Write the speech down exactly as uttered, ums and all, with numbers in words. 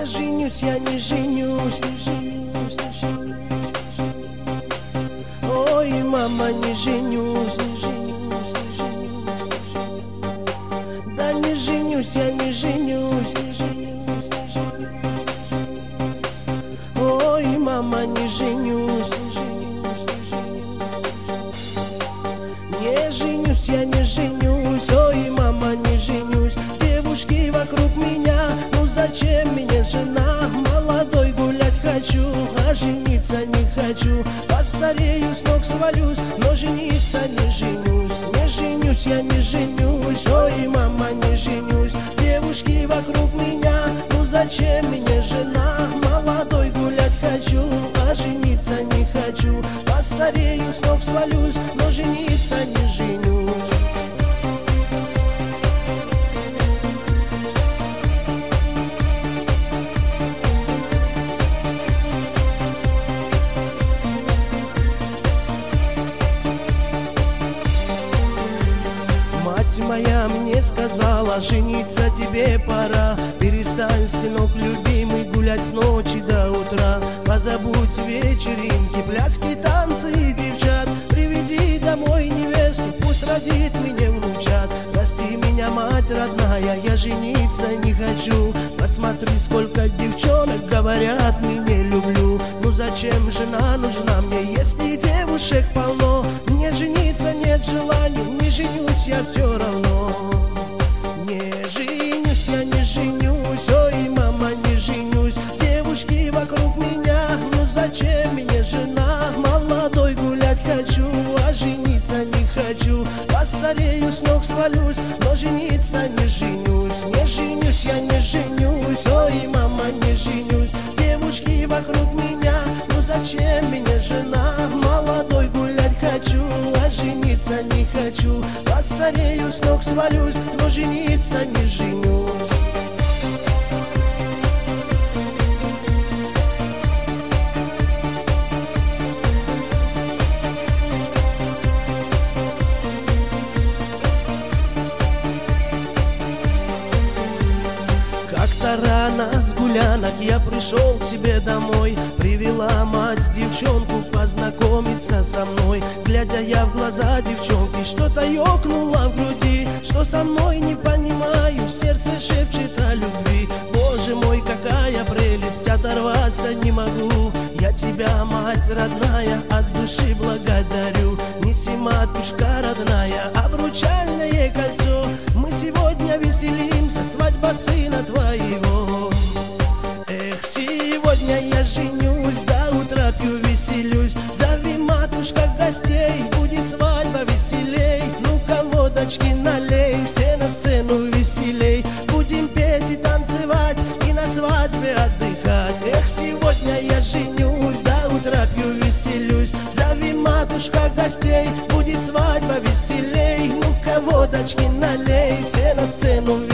женюсь, я не женюсь. Ой, мама, не женюсь. Да не женюсь, я не женюсь. Ой, мама, не женюсь. Не женюсь, я не женюсь. Ой, мама, не женюсь. Девушки вокруг меня, ну зачем мне жена? Молодой гулять хочу, а жениться не хочу. Постарею, с ног свалюсь, но жениться не женюсь. Не женюсь, я не женюсь. Ой, мама, не женюсь. Девушки вокруг меня, ну зачем мне жена? Молодой гулять хочу, а жениться не хочу. Постарею, с ног свалюсь, но жениться не женюсь. Мать моя мне сказала, жениться тебе пора. Перестань, сынок любимый, гулять с ночи до утра. Позабудь вечеринки, пляски, танцы и девчат. Приведи домой невесту, пусть родит мне внучат. Прости меня, мать родная, я жениться не хочу. Посмотри, сколько девчонок говорят, меня люблю. Ну зачем жена нужна мне, если девушек полно? Мне жениться нет желания, не женюсь я все равно. Не женюсь, я не женюсь. Ой, мама, не женюсь. Девушки вокруг меня, ну зачем мне жена? Молодой гулять хочу, а жениться не хочу. Постарею, с ног свалюсь, но жениться не женюсь. Не женюсь, я не женюсь. Ой, мама, не женюсь. Девушки вокруг меня, ну зачем мне жена? Молодой гулять хочу, а жениться не хочу. Постарею, с ног свалюсь, но жениться не женюсь. Как-то рано с гулянок я пришел к себе домой. Привела мать девчонку познакомиться со мной. Глядя я в глаза девчонки, что-то ёкнуло в груди. Что со мной не понимаю, сердце шепчет о любви. Боже мой, какая прелесть, оторваться не могу. Я тебя, мать родная, от души благодарю. Неси, матушка родная, обручальное кольцо. Мы сегодня веселимся, свадьба сына твоего. Эх, сегодня я женюсь, до утра пью, веселюсь. Зови, матушка, гостей, будет свадьба веселей. Ну-ка, водочки налей, все на сцену веселей. Будем петь и танцевать, и на свадьбе отдыхать. Эх, сегодня я женюсь, до утра пью, веселюсь. Зови, матушка, гостей, будет свадьба веселей. Ну-ка, водочки налей, все на сцену